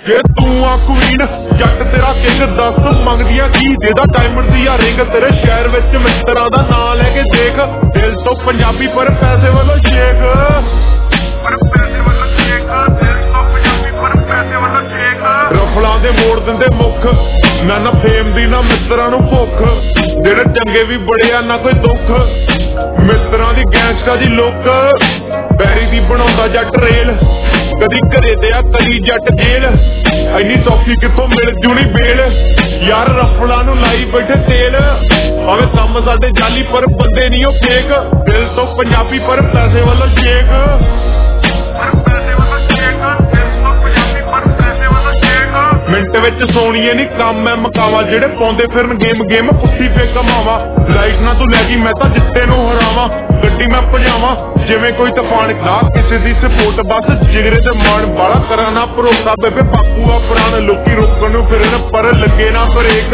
ਜੇ ਤੂੰ ਆ ਕੁਈਨ ਜੱਟ ਤੇਰਾ ਕਿੰਗ ਦੱਸ ਮੰਗਦੀਆਂ ਕੀ ਦੇਦਾ ਡਾਇਮੰਡ ਦੀ ਆ ਰਿੰਗ ਤੇਰੇ ਸ਼ਹਿਰ ਵਿੱਚ ਮਿੱਤਰਾਂ ਦਾ ਨਾਂ ਲੈ ਕੇ ਦੇਖ ਦਿਲ ਤੋਂ ਪੰਜਾਬੀ ਪਰ ਪੈਸੇ ਵੱਲੋਂ ਸ਼ੇਖ ਰਫਲਾਂ ਦੇ ਮੋੜ ਦਿੰਦੇ ਮੁੱਖ ਨਾ ਫੇਮ ਦੀ ਨਾ ਮਿੱਤਰਾਂ ਨੂੰ ਭੁੱਖ ਜਿਹੜੇ ਚੰਗੇ ਵੀ ਬੜੇ ਆ ਨਾ ਕੋਈ ਦੁੱਖ ਮਿੱਤਰਾਂ ਦੀ ਗੈਂਗਸਟਰਾਂ ਦੀ ਲੁੱਕ ਬੈਰੀ ਦੀ ਬਣਾਉਂਦਾ ਜੱਟ ਰੇਲ ਕਦੀ ਘਰੇ ਤੇ ਆ ਕਦੀ ਜੱਟ ਜੇਲ੍ਹ ਇੰਨੀ ਸੌਖੀ ਕਿੱਥੋਂ ਮਿਲ ਜੂਣੀ ਬੇਲ ਯਾਰ ਰਫਲਾਂ ਨੂੰ ਲਾਈ ਬੈਠੇ ਤੇਲ ਭਾਵੇਂ ਕੰਮ ਸਾਡੇ ਜਾਲੀ ਪਰ ਬੰਦੇ ਨਹੀਂ ਉਹ ਫੇਕ ਦਿਲ ਤੋਂ ਪੰਜਾਬੀ ਪਰ ਪੈਸੇ ਵੱਲੋਂ ਸ਼ੇਖ ਮਿੰਟ ਵਿੱਚ ਸੋਣੀਏ ਨੀ ਕੰਮ ਐ ਮਕਾਵਾ ਜਿਹੜੇ ਪਾਉਂਦੇ ਫਿਰਨ ਗੇਮ ਪੁੱਠੀ ਫੇ ਕਮਾਵਾ ਲਾਈਟ ਨਾ ਤੂੰ ਲੈ ਗਈ ਮੈਂ ਤਾਂ ਜਿੱਤੇ ਨੂੰ ਹਰਾਵਾਂ ਗੱਡੀ ਮੈਂ ਭਜਾਵਾਂ ਜਿਵੇਂ ਕੋਈ ਤੂਫਾਨ ਨਾ ਕਿਸੇ ਦੀ ਸਪੋਰਟ ਬਸ ਜਿਗਰੇ ਤੇ ਮਾਣ ਬਾਲਾ ਕਰਾਂ ਨਾ ਭਰੋਸਾ ਬੇਬੇ ਬਾਪੂ ਆ ਪ੍ਰਾਣ ਲੋਕੀ ਰੋਕਣ ਨੂੰ ਫਿਰਨ ਪਰ ਲੱਗੇ ਨਾ ਬ੍ਰੇਕ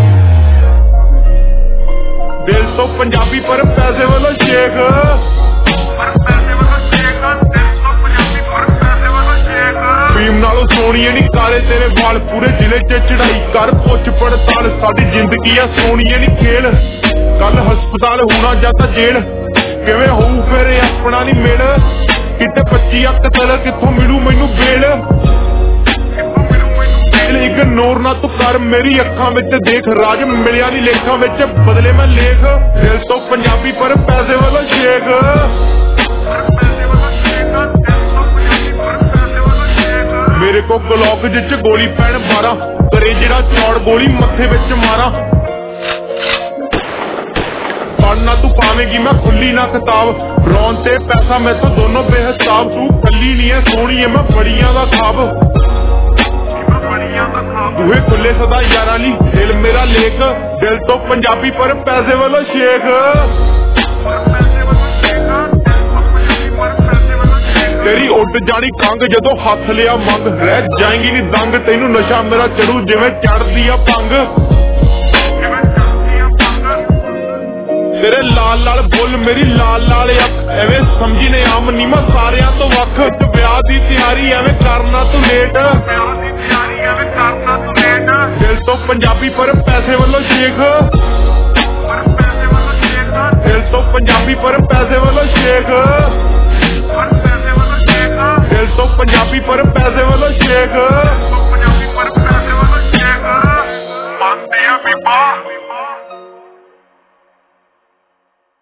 ਦਿਲ ਤੋਂ ਪੰਜਾਬੀ ਪਰ ਪੈਸੇ ਵੱਲੋਂ ਸ਼ੇਖ ਫੀਮ ਨਾਲੋਂ ਸੋਹਣੀਏ ਨੀ ਕਾਲੇ ਤੇਰੇ ਵਾਲ ਪੂਰੇ ਜ਼ਿਲ੍ਹੇ ਚ ਚੜਾਈ ਕਰ ਪੁੱਛ ਪੜਤਾਲ ਸਾਡੀ ਜ਼ਿੰਦਗੀ ਆ ਸੋਹਣੀਏ ਨੀ ਖੇਲ ਕੱਲ ਹਸਪਤਾਲ ਹੋਣਾ ਜਾਂ ਤਾਂ ਜੇਲ੍ਹ ਕਿਵੇਂ ਹੋਊ ਫਿਰ ਆਪਣਾ ਨੀ ਮਿਲ ਕਿਤੇ 25 ਅੱਖ ਤਲ ਕਿੱਥੋਂ ਮਿਲੂ ਮੈਨੂੰ ਬੇਲ ਇਗਨੋਰ ਨਾ ਤੂੰ ਕਰ ਮੇਰੀ ਅੱਖਾਂ ਵਿੱਚ ਦੇਖ ਰਾਜ ਮਿਲਿਆ ਨੀ ਲੇਖਾਂ ਵਿੱਚ ਬਦਲੇ ਮੈਂ ਲੇਖ ਦਿਲ ਤੋਂ ਪੰਜਾਬੀ ਪਰ ਪੈਸੇ ਵੱਲੋਂ ਸ਼ੇਖ ਮੇਰੇ ਕੋ ਗਲੋਕ ਜਿੱਚ ਗੋਲੀ ਪੈਣ 12 ਕਰੇ ਜਿਹੜਾ ਚੌੜ ਗੋਲੀ ਮੱਥੇ ਵਿੱਚ ਮਾਰਾਂ ਪੜਨਾ ਤੂੰ ਪਾਵੇਂਗੀ ਮੈਂ ਖੁੱਲੀ ਨਾ ਕਿਤਾਬ ਰੌਣ ਤੇ ਪੈਸਾ ਮੈਥੋਂ ਦੋਨੋਂ ਬੇਹਿਸਾਬ ਤੂੰ ਕੱਲੀ ਨਹੀਂ ਐ ਸੋਹਣੀ ਐ ਮੈਂ ਬੜੀਆਂ ਦਾ ਖਾਬ ਦੂਹੇ ਖੁੱਲੇ ਸਦਾ ਯਾਰਾਂ ਲਈ ਦਿਲ ਮੇਰਾ ਲੇਖ ਦਿਲ ਤੋਂ ਪੰਜਾਬੀ ਪਰ ਪੈਸੇ ਵੱਲੋਂ ਸ਼ੇਖ ਤੇਰੀ ਉੱਡ ਜਾਣੀ ਕੰਗ ਜਦੋਂ ਹੱਥ ਲਿਆ ਮੰਗ ਰਹਿ ਜਾਏਗੀ ਨੀ ਦੰਗ ਤੈਨੂੰ ਨਸ਼ਾ ਮੇਰਾ ਚੜੂ ਜਿਵੇਂ ਚੜਦੀ ਆ ਭੰਗ ਤੇਰੇ ਲਾਲ ਬੁੱਲ ਮੇਰੀ ਲਾਲ ਅੱਖ ਐਵੇਂ ਸਮਝੀ ਨੇ ਆਮ ਨੀ ਮੈਂ ਸਾਰਿਆਂ ਤੋਂ ਵੱਖ ਵਿਆਹ ਦੀ ਤਿਆਰੀ ਐਵੇਂ ਕਰਨਾ ਤੂੰ ਲੇਟ ਦਿਲ ਤੋਂ ਪੰਜਾਬੀ ਪਰ ਪੈਸੇ ਵੱਲੋਂ ਸ਼ੇਖ